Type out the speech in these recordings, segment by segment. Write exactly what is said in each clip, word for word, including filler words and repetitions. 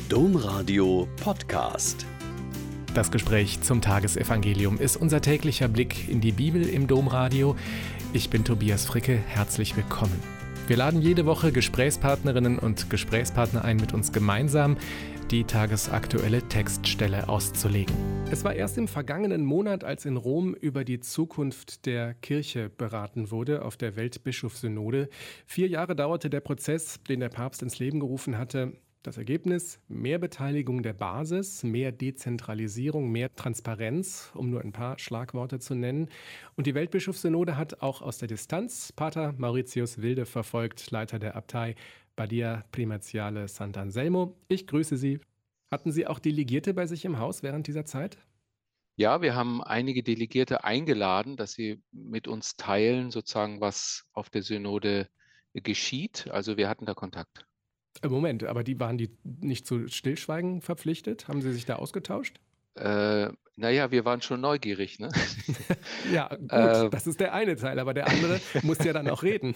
Domradio Podcast. Das Gespräch zum Tagesevangelium ist unser täglicher Blick in die Bibel im Domradio. Ich bin Tobias Fricke, herzlich willkommen. Wir laden jede Woche Gesprächspartnerinnen und Gesprächspartner ein, mit uns gemeinsam die tagesaktuelle Textstelle auszulegen. Es war erst im vergangenen Monat, als in Rom über die Zukunft der Kirche beraten wurde auf der Weltbischofssynode. Vier Jahre dauerte der Prozess, den der Papst ins Leben gerufen hatte. Das Ergebnis: mehr Beteiligung der Basis, mehr Dezentralisierung, mehr Transparenz, um nur ein paar Schlagworte zu nennen. Und die Weltbischofssynode hat auch aus der Distanz Pater Mauritius Wilde verfolgt, Leiter der Abtei Badia Primatiale Sant'Anselmo. Ich grüße Sie. Hatten Sie auch Delegierte bei sich im Haus während dieser Zeit? Ja, wir haben einige Delegierte eingeladen, dass sie mit uns teilen, sozusagen, was auf der Synode geschieht. Also wir hatten da Kontakt. Moment, aber die waren die nicht zu Stillschweigen verpflichtet? Haben Sie sich da ausgetauscht? Äh, naja, wir waren schon neugierig, ne? Ja, gut, Äh, das ist der eine Teil, aber der andere muss ja dann auch reden.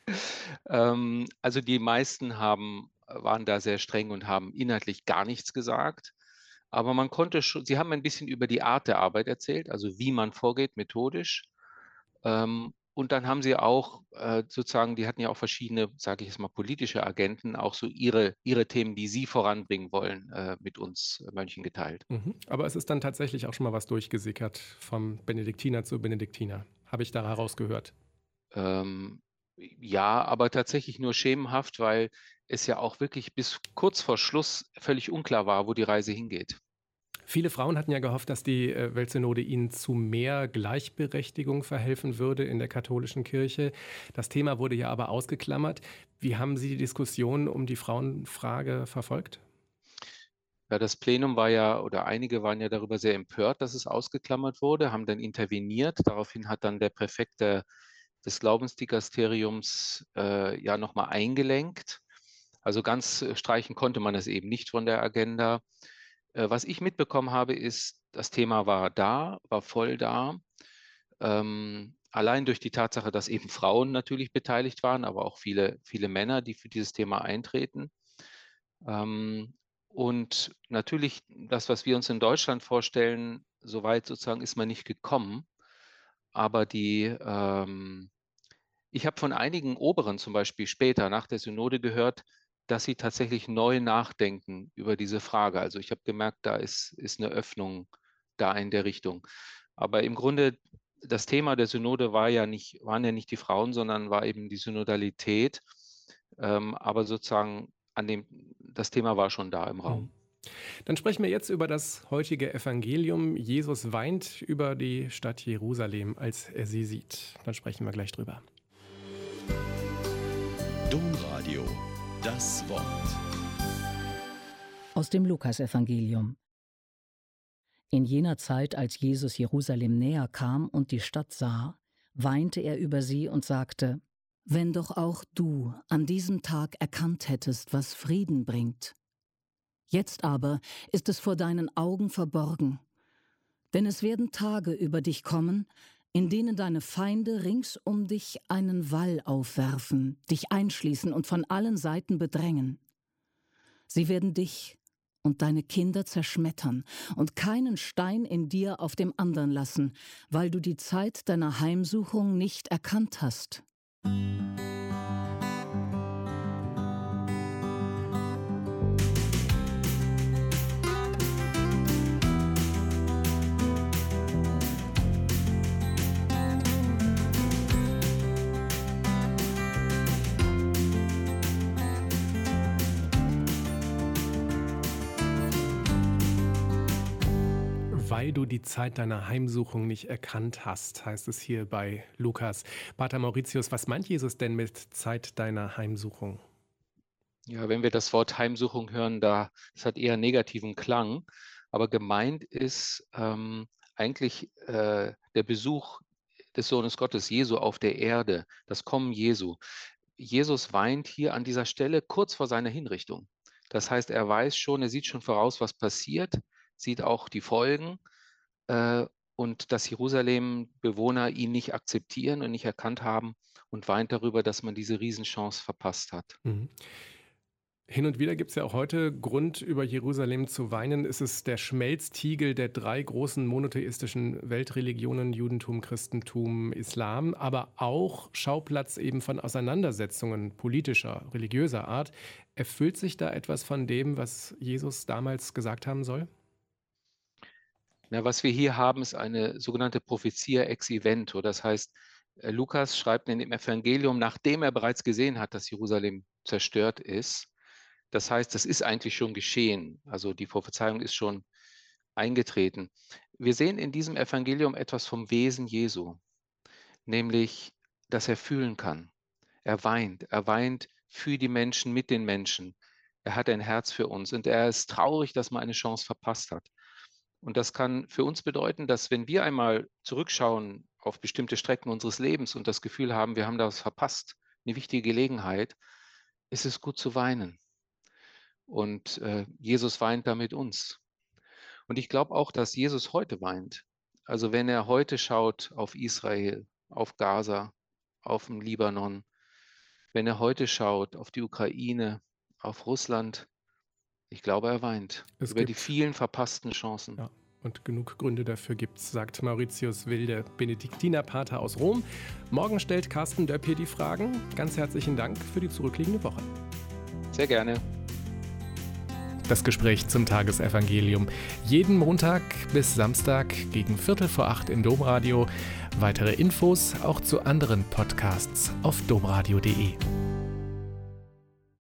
ähm, also die meisten haben, waren da sehr streng und haben inhaltlich gar nichts gesagt. Aber man konnte schon, sie haben ein bisschen über die Art der Arbeit erzählt, also wie man vorgeht, methodisch. Ähm, und dann haben sie auch äh, sozusagen, die hatten ja auch verschiedene, sage ich jetzt mal, politische Agenten, auch so ihre, ihre Themen, die sie voranbringen wollen, äh, mit uns Mönchen geteilt. Mhm. Aber es ist dann tatsächlich auch schon mal was durchgesickert vom Benediktiner zu Benediktiner, habe ich da herausgehört. Ähm, ja, aber tatsächlich nur schemenhaft, weil es ja auch wirklich bis kurz vor Schluss völlig unklar war, wo die Reise hingeht. Viele Frauen hatten ja gehofft, dass die äh, Weltsynode ihnen zu mehr Gleichberechtigung verhelfen würde in der katholischen Kirche. Das Thema wurde ja aber ausgeklammert. Wie haben Sie die Diskussion um die Frauenfrage verfolgt? Ja, das Plenum war ja, oder einige waren ja darüber sehr empört, dass es ausgeklammert wurde, haben dann interveniert. Daraufhin hat dann der Präfekt der, des Glaubensdikasteriums äh, ja nochmal eingelenkt. Also ganz äh, streichen konnte man es eben nicht von der Agenda. Äh, was ich mitbekommen habe, ist, das Thema war da, war voll da. Ähm, allein durch die Tatsache, dass eben Frauen natürlich beteiligt waren, aber auch viele, viele Männer, die für dieses Thema eintreten. Ähm, und natürlich das, was wir uns in Deutschland vorstellen, soweit sozusagen ist man nicht gekommen. Aber die, ähm, ich habe von einigen Oberen zum Beispiel später nach der Synode gehört, dass sie tatsächlich neu nachdenken über diese Frage. Also ich habe gemerkt, da ist, ist eine Öffnung da in der Richtung. Aber im Grunde, das Thema der Synode war ja nicht, waren ja nicht die Frauen, sondern war eben die Synodalität. Ähm, aber sozusagen an dem, das Thema war schon da im Raum. Mhm. Dann sprechen wir jetzt über das heutige Evangelium. Jesus weint über die Stadt Jerusalem, als er sie sieht. Dann sprechen wir gleich drüber. Domradio, das Wort. Aus dem Lukasevangelium. In jener Zeit, als Jesus Jerusalem näher kam und die Stadt sah, weinte er über sie und sagte: Wenn doch auch du an diesem Tag erkannt hättest, was Frieden bringt. Jetzt aber ist es vor deinen Augen verborgen. Denn es werden Tage über dich kommen, in denen deine Feinde rings um dich einen Wall aufwerfen, dich einschließen und von allen Seiten bedrängen. Sie werden dich und deine Kinder zerschmettern und keinen Stein in dir auf dem anderen lassen, weil du die Zeit deiner Heimsuchung nicht erkannt hast. Weil du die Zeit deiner Heimsuchung nicht erkannt hast, heißt es hier bei Lukas. Pater Mauritius, was meint Jesus denn mit Zeit deiner Heimsuchung? Ja, wenn wir das Wort Heimsuchung hören, da, das hat eher negativen Klang. Aber gemeint ist ähm, eigentlich äh, der Besuch des Sohnes Gottes, Jesu, auf der Erde, das Kommen Jesu. Jesus weint hier an dieser Stelle kurz vor seiner Hinrichtung. Das heißt, er weiß schon, er sieht schon voraus, was passiert, sieht auch die Folgen äh, und dass Jerusalem-Bewohner ihn nicht akzeptieren und nicht erkannt haben und weint darüber, dass man diese Riesenchance verpasst hat. Mhm. Hin und wieder gibt es ja auch heute Grund, über Jerusalem zu weinen. Es ist der Schmelztiegel der drei großen monotheistischen Weltreligionen, Judentum, Christentum, Islam, aber auch Schauplatz eben von Auseinandersetzungen politischer, religiöser Art. Erfüllt sich da etwas von dem, was Jesus damals gesagt haben soll? Na, was wir hier haben, ist eine sogenannte Prophetia ex evento. Das heißt, Lukas schreibt in dem Evangelium, nachdem er bereits gesehen hat, dass Jerusalem zerstört ist. Das heißt, das ist eigentlich schon geschehen. Also die Prophezeiung ist schon eingetreten. Wir sehen in diesem Evangelium etwas vom Wesen Jesu, nämlich, dass er fühlen kann. Er weint. Er weint für die Menschen, mit den Menschen. Er hat ein Herz für uns und er ist traurig, dass man eine Chance verpasst hat. Und das kann für uns bedeuten, dass wenn wir einmal zurückschauen auf bestimmte Strecken unseres Lebens und das Gefühl haben, wir haben da was verpasst, eine wichtige Gelegenheit, ist es gut zu weinen. Und äh, Jesus weint da mit uns. Und ich glaube auch, dass Jesus heute weint. Also wenn er heute schaut auf Israel, auf Gaza, auf den Libanon, wenn er heute schaut auf die Ukraine, auf Russland, ich glaube, er weint Es über die gibt- vielen verpassten Chancen. Ja, und genug Gründe dafür gibt's, sagt Mauritius Wilde, Benediktinerpater aus Rom. Morgen stellt Carsten Döpp hier die Fragen. Ganz herzlichen Dank für die zurückliegende Woche. Sehr gerne. Das Gespräch zum Tagesevangelium. Jeden Montag bis Samstag gegen Viertel vor acht im Domradio. Weitere Infos auch zu anderen Podcasts auf domradio punkt de.